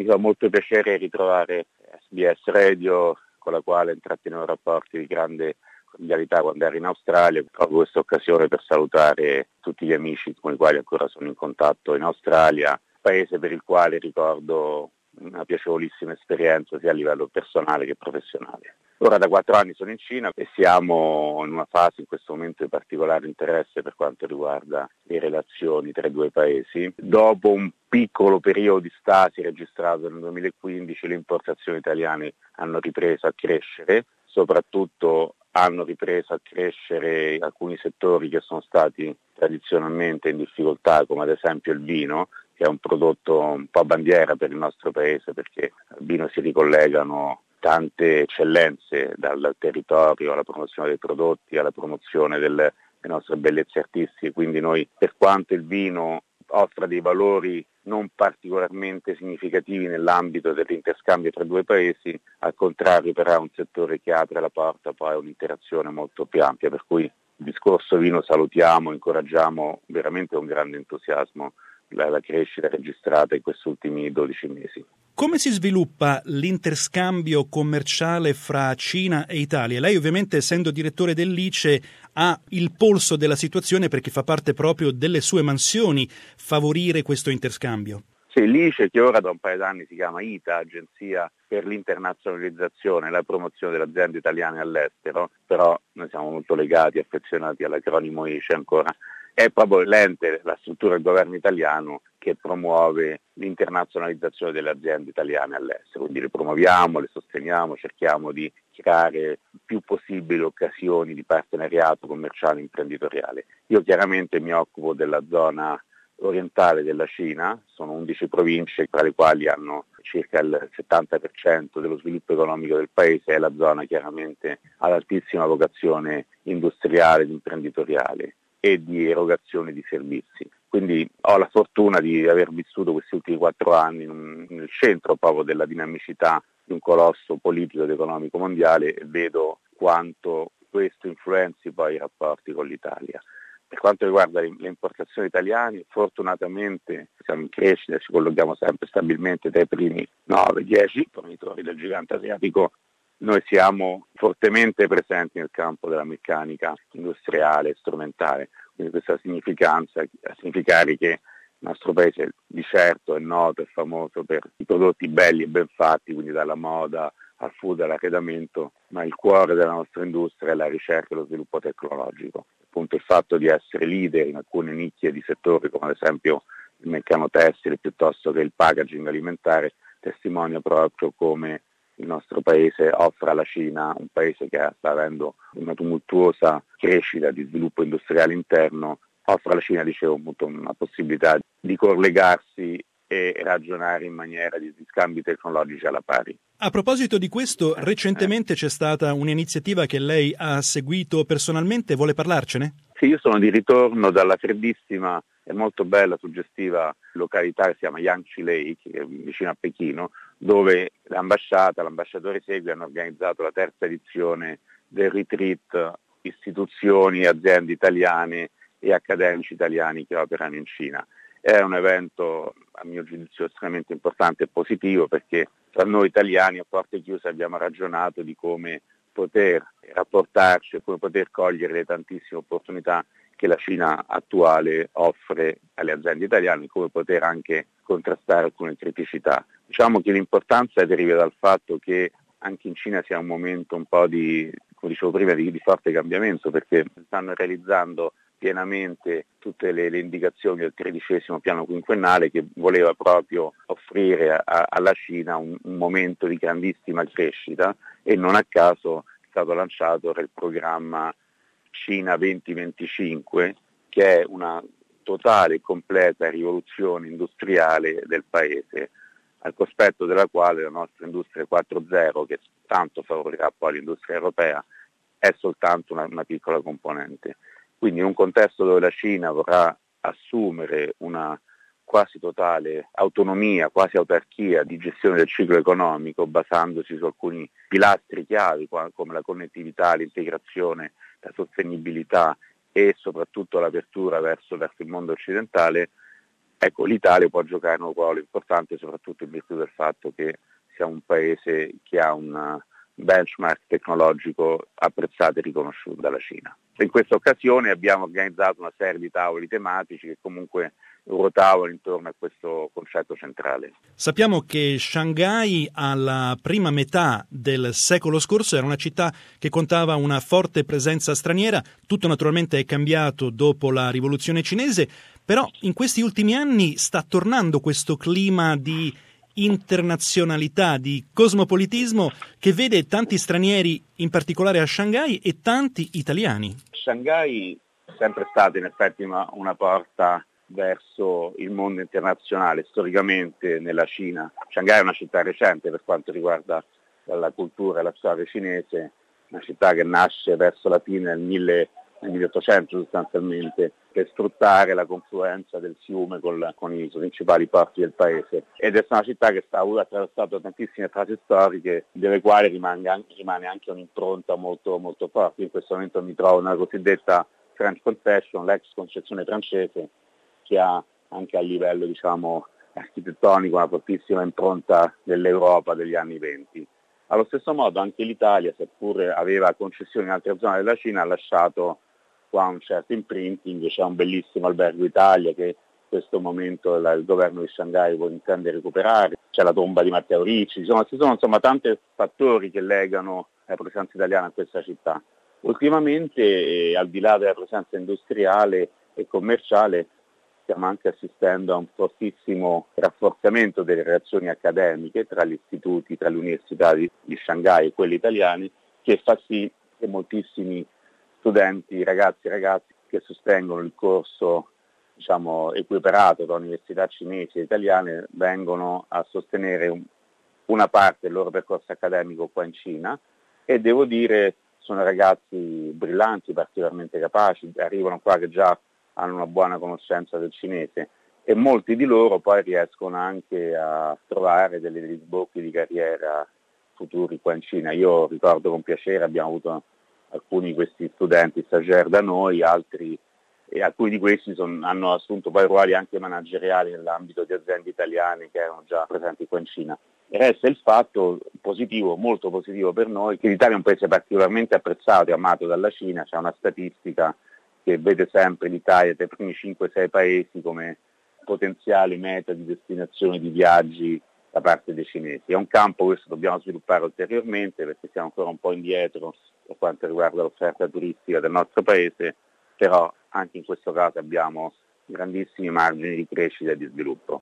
Mi fa molto piacere ritrovare SBS Radio, con la quale intrattenevo rapporti di grande cordialità quando ero in Australia. Proprio questa occasione per salutare tutti gli amici con i quali ancora sono in contatto in Australia, paese per il quale ricordo una piacevolissima esperienza sia a livello personale che professionale. Ora da 4 anni sono in Cina e siamo in una fase in questo momento di particolare interesse per quanto riguarda le relazioni tra i due paesi. Dopo un piccolo periodo di stasi registrato nel 2015, le importazioni italiane hanno ripreso a crescere, soprattutto hanno ripreso a crescere alcuni settori che sono stati tradizionalmente in difficoltà, come ad esempio il vino, che è un prodotto un po' bandiera per il nostro paese, perché al vino si ricollegano tante eccellenze, dal territorio alla promozione dei prodotti, alla promozione delle nostre bellezze artistiche. Quindi noi, per quanto il vino offra dei valori non particolarmente significativi nell'ambito dell'interscambio tra i due paesi, al contrario però è un settore che apre la porta poi a un'interazione molto più ampia, per cui il discorso vino salutiamo, incoraggiamo veramente con grande entusiasmo la crescita registrata in questi ultimi 12 mesi. Come si sviluppa l'interscambio commerciale fra Cina e Italia? Lei ovviamente, essendo direttore dell'ICE, ha il polso della situazione perché fa parte proprio delle sue mansioni favorire questo interscambio. Sì, l'ICE, che ora da un paio d'anni si chiama ITA, Agenzia per l'internazionalizzazione e la promozione delle aziende italiane all'estero, però noi siamo molto legati, affezionati all'acronimo ICE ancora. È proprio l'ente, la struttura del governo italiano che promuove l'internazionalizzazione delle aziende italiane all'estero, quindi le promuoviamo, le sosteniamo, cerchiamo di creare il più possibile occasioni di partenariato commerciale e imprenditoriale. Io chiaramente mi occupo della zona orientale della Cina, sono 11 province tra le quali hanno circa il 70% dello sviluppo economico del paese, è la zona chiaramente ad altissima vocazione industriale ed imprenditoriale e di erogazione di servizi. Quindi ho la fortuna di aver vissuto questi ultimi 4 anni nel centro proprio della dinamicità di un colosso politico ed economico mondiale e vedo quanto questo influenzi poi i rapporti con l'Italia. Per quanto riguarda le importazioni italiane, fortunatamente siamo in crescita, ci collochiamo sempre stabilmente tra i primi 9-10 fornitori del gigante asiatico. Noi siamo fortemente presenti nel campo della meccanica industriale e strumentale, quindi questo ha significare che il nostro paese di certo è noto e famoso per i prodotti belli e ben fatti, quindi dalla moda al food, all'arredamento, ma il cuore della nostra industria è la ricerca e lo sviluppo tecnologico. Appunto il fatto di essere leader in alcune nicchie di settori come ad esempio il meccano-tessile piuttosto che il packaging alimentare testimonia proprio come il nostro paese offre alla Cina, un paese che sta avendo una tumultuosa crescita di sviluppo industriale interno, offre alla Cina, dicevo, una possibilità di collegarsi e ragionare in maniera di scambi tecnologici alla pari. A proposito di questo, recentemente c'è stata un'iniziativa che lei ha seguito personalmente, vuole parlarcene? Sì, io sono di ritorno dalla freddissima e molto bella, suggestiva località che si chiama Yangtze Lake, che è vicino a Pechino, dove l'ambasciatore Segui hanno organizzato la 3ª edizione del retreat istituzioni, aziende italiane e accademici italiani che operano in Cina. È un evento, a mio giudizio, estremamente importante e positivo perché tra noi italiani a porte chiuse abbiamo ragionato di come poter rapportarci e come poter cogliere le tantissime opportunità che la Cina attuale offre alle aziende italiane, come poter anche contrastare alcune criticità. Diciamo che l'importanza deriva dal fatto che anche in Cina sia un momento un po' di, come dicevo prima, di forte cambiamento, perché stanno realizzando pienamente tutte le indicazioni del 13° piano quinquennale che voleva proprio offrire alla Cina un momento di grandissima crescita e non a caso è stato lanciato il programma Cina 2025 che è una totale e completa rivoluzione industriale del paese al cospetto della quale la nostra industria 4.0 che tanto favorirà poi l'industria europea è soltanto una piccola componente. Quindi in un contesto dove la Cina vorrà assumere una quasi totale autonomia, quasi autarchia di gestione del ciclo economico, basandosi su alcuni pilastri chiavi come la connettività, l'integrazione, la sostenibilità e soprattutto l'apertura verso il mondo occidentale, Ecco, l'Italia può giocare un ruolo importante soprattutto in virtù del fatto che siamo un paese che ha un benchmark tecnologico apprezzato e riconosciuto dalla Cina. In questa occasione abbiamo organizzato una serie di tavoli tematici che comunque ruotavano intorno a questo concetto centrale. Sappiamo che Shanghai alla prima metà del secolo scorso era una città che contava una forte presenza straniera, tutto naturalmente è cambiato dopo la rivoluzione cinese, però in questi ultimi anni sta tornando questo clima di internazionalità, di cosmopolitismo che vede tanti stranieri, in particolare a Shanghai, e tanti italiani. Shanghai è sempre stata in effetti una porta verso il mondo internazionale, storicamente nella Cina. Shanghai è una città recente per quanto riguarda la cultura e la storia cinese, una città che nasce verso la fine del 1800 sostanzialmente, per sfruttare la confluenza del fiume con i principali porti del paese. Ed è una città che ha attraversato tantissime fasi storiche, delle quali rimane anche un'impronta molto, molto forte. In questo momento mi trovo nella cosiddetta French Concession, l'ex concessione francese, che ha anche a livello architettonico una fortissima impronta dell'Europa degli anni *20. Allo stesso modo anche l'Italia, seppur aveva concessioni in altre zone della Cina, ha lasciato qua un certo imprinting. C'è un bellissimo albergo Italia che in questo momento il governo di Shanghai intende recuperare, c'è la tomba di Matteo Ricci, ci sono tanti fattori che legano la presenza italiana a questa città. Ultimamente, al di là della presenza industriale e commerciale, stiamo anche assistendo a un fortissimo rafforzamento delle relazioni accademiche tra gli istituti, tra le università di Shanghai e quelle italiane, che fa sì che moltissimi studenti, ragazzi e ragazze che sostengono il corso equiparato tra università cinesi e italiane vengono a sostenere una parte del loro percorso accademico qua in Cina, e devo dire sono ragazzi brillanti, particolarmente capaci, arrivano qua che già hanno una buona conoscenza del cinese, e molti di loro poi riescono anche a trovare degli sbocchi di carriera futuri qua in Cina. Io ricordo con piacere, abbiamo avuto alcuni di questi studenti stagiaire da noi, e alcuni di questi hanno assunto poi ruoli anche manageriali nell'ambito di aziende italiane che erano già presenti qua in Cina. E resta il fatto positivo, molto positivo per noi, che l'Italia è un paese particolarmente apprezzato e amato dalla Cina. C'è una statistica che vede sempre l'Italia tra i primi 5-6 paesi come potenziali meta di destinazione di viaggi da parte dei cinesi. È un campo questo dobbiamo sviluppare ulteriormente, perché siamo ancora un po' indietro per quanto riguarda l'offerta turistica del nostro paese, però anche in questo caso abbiamo grandissimi margini di crescita e di sviluppo.